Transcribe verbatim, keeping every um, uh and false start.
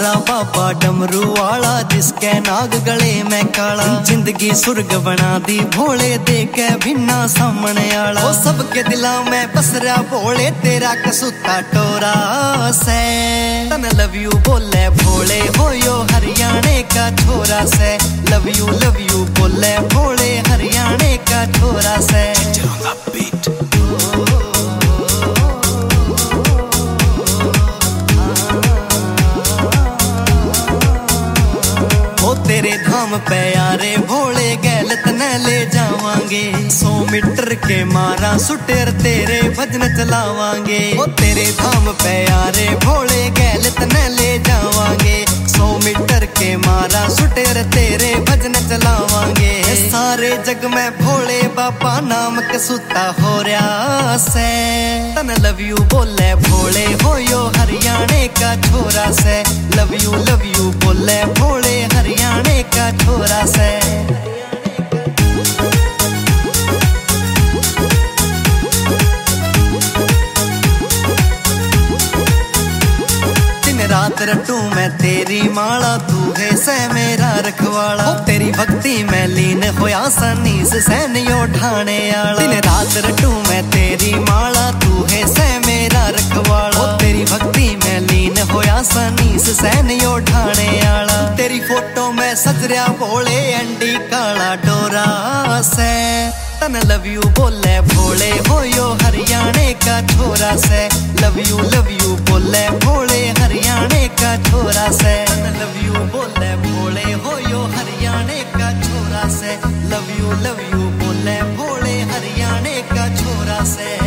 हमारा बाबा डमरू वाला, जिसके नाग गले में काला। जिंदगी सुर्ग बना दी भोले, देके बिना सामने आला। वो सबके दिला में बसरा भोले, तेरा कसूता टोरा से। तन लव यू बोले भोले, हो यो हरियाणे का छोरा से। लव यू लव यू बोले भोले, हरियाणे का छोरा से। तेरे धाम पे यारे भोले गैलत न ले जावांगे। सौ मीटर के मारा सुटेर तेरे भजन चलावांगे। ओ तेरे धाम पे यारे भोले गैलत न ले जावांगे। सौ मीटर के मारा सुटेर तेरे भजन चलावांगे। सारे जग में भोले बाबा नाम कसूता हो रहा से। तन लव यू बोले भोले, हो यो हरियाणे का छोरा से। लव यू लव यू बोले भोले, हरियाणे का छोरा से। रात रटू मैं तेरी माला, तू है से मेरा रखवाला। तेरी भक्ति में लीन होया सनीस सैनियो ठाणे आला। दिन रात रटू मैं तेरी माला, तू है से मेरा रखवाला। तेरी भक्ति में लीन होया सनीस सैनियो ठाणे आला। तेरी फोटो में सजरिया भोले, अंडी काला डोरा से। तन लव यू बोले भोले, हो यो हरियाणे का छोरा से। लव यू लव यू बोले भोले, हरियाणे का छोरा से। तन लव यू बोले भोले, हो यो हरियाणे का छोरा से। लव यू लव यू बोले भोले, हरियाणे का छोरा से।